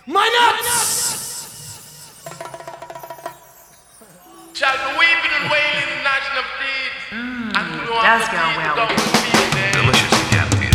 My nuts! Shall the weeping and wailing and gnashing of teeth. And you know does I'm go the well don't with feel it. Delicious cat food.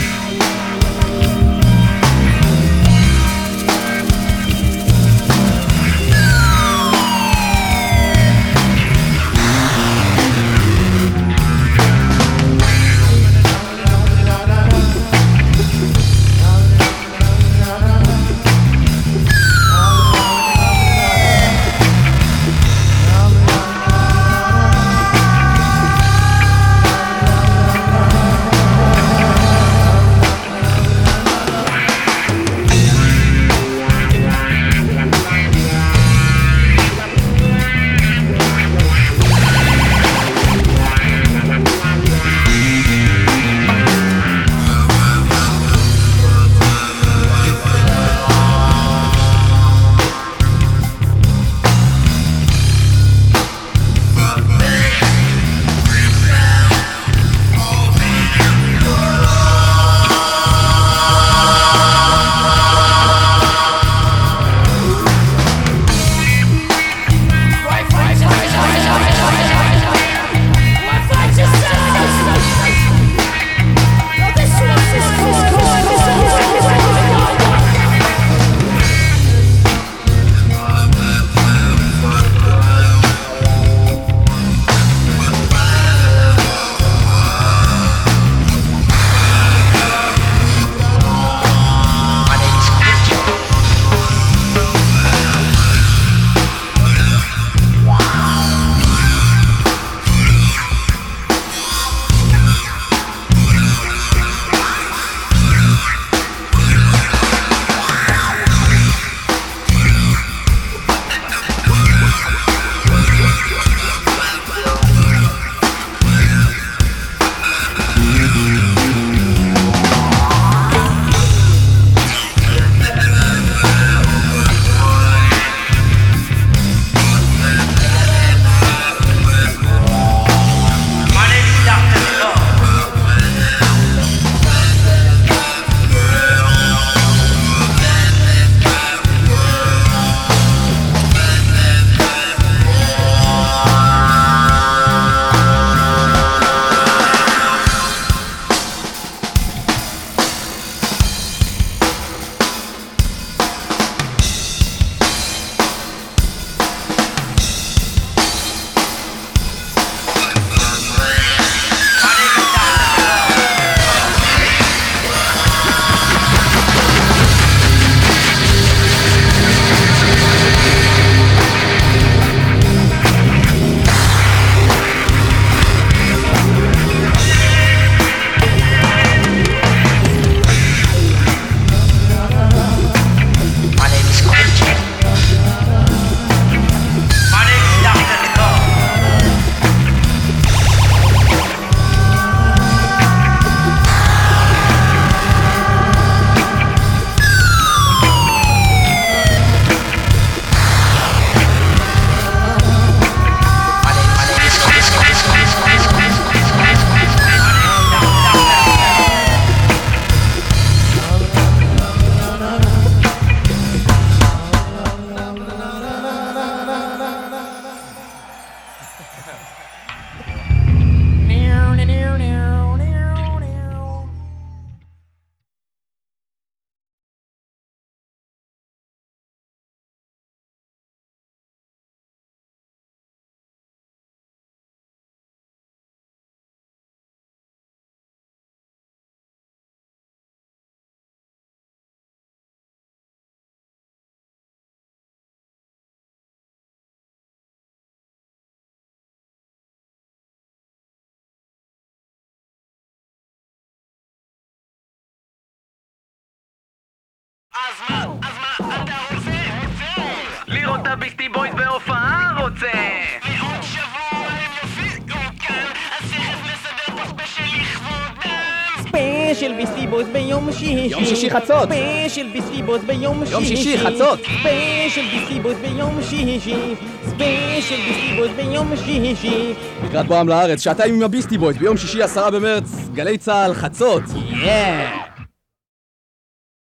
אז מה אתה רוצה? לראות את הביסטי בויז בהופעה רוצה. ועוד שבוע הם יופיעו כאן, אז תכף נסדר פה ספיישל לכבודם. ספיישל ביסטי בויז ביום שישי. יום שישי חצות. ספיישל ביסטי בויז ביום שישי. יום שישי חצות. ספיישל ביסטי בויז ביום שישי. ספיישל ביסטי בויז ביום שישי. לקראת בואם לארץ, שעתיים עם הביסטי בויז ביום שישי 10 במרץ, גלי צהל חצות. יאה